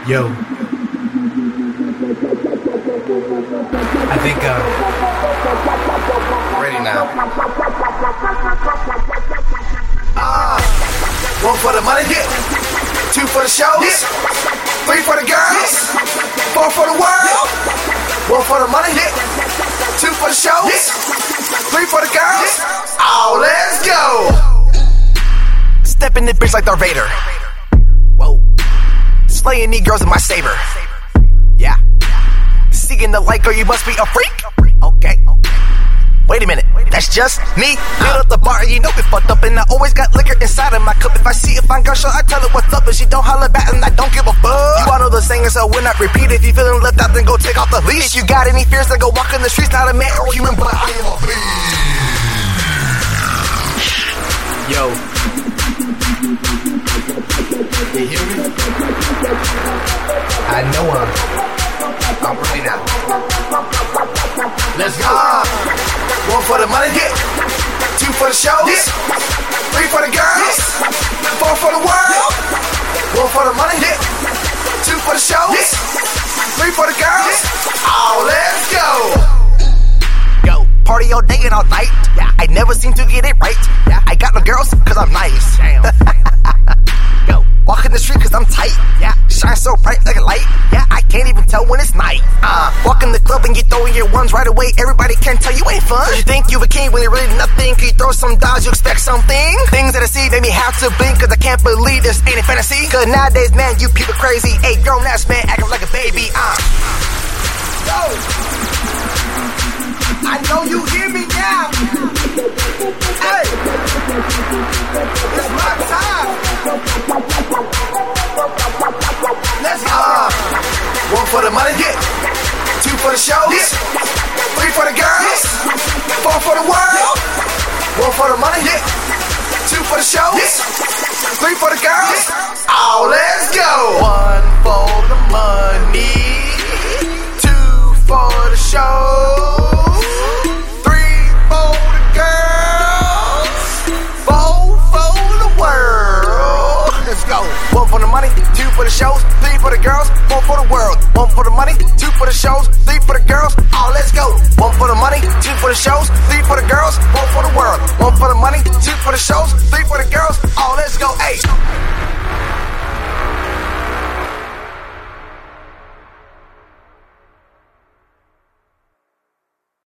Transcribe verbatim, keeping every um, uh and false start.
Yo. I think, uh... ready now. Ah, uh, one for the money, yeah. Two for the shows, yeah. Three for the girls, yeah. Four for the world. One for the money, yeah. Two for the shows, yeah. Three for the girls. Yeah. Oh, let's go. Step in the bitch like Darth Vader. Whoa. Slaying these girls with my saber. Yeah. Seeking the light, girl, you must be a freak. Okay. Wait a minute, that's just me. Build up the bar, you know we fucked up, and I always got liquor inside of my cup. If I see a fine girl, sure I tell her what's up, but she don't holler back, and I don't give a fuck. You all know the saying, so we'll not repeat. If you feeling left out, then go take off the leash. If you got any fears, then go walk in the streets. Not a man or a human, but I am a beast. Yo. You hear me? I know I'm. I'm ready now. Let's go. Uh, one for the money, yeah. Two for the shows, yeah. Three for the girls, yeah. Four for the world. One for the money, yeah. Two for the shows, yeah. Three for the girls. Yeah. Oh, let's go. Go. Party all day and all night. Yeah. I never seem to get it right. Yeah. I got no girls cause I'm nice. Damn. Go. Walk in the street cause I'm tight. Yeah. Shine so bright like a light. Yeah. I can't even tell when it's night. Uh, walk in the club and you throwing your ones right away. Everybody can tell you ain't fun. So you think you a king when you're really nothing. Can you throw some dollars, you expect something? Things that I see make me have to blink cause I can't believe this ain't a fantasy. Cause nowadays, man, you people crazy. Hey, grown ass man acting like a baby. Uh. Yo. I know you hear me now. Hey. It's my time. Let's go. Uh, one for the money, yeah. Two for the shows, yeah. Three for the girls, yeah. Four for the world. One for the money, yeah. Two for the shows, yeah. Three for the girls. Yeah. Oh, let's go. One for the money, two for the shows, three for the girls, four for the world. Let's go. One for the money, two for the shows, three for the girls, four for the world. One for the money, two for the shows, three for the girls. Oh, let's go. One for the money, two for the shows, three for the girls, four for the world. One for the money, two for the shows, three for the girls. Oh, let's go. Hey.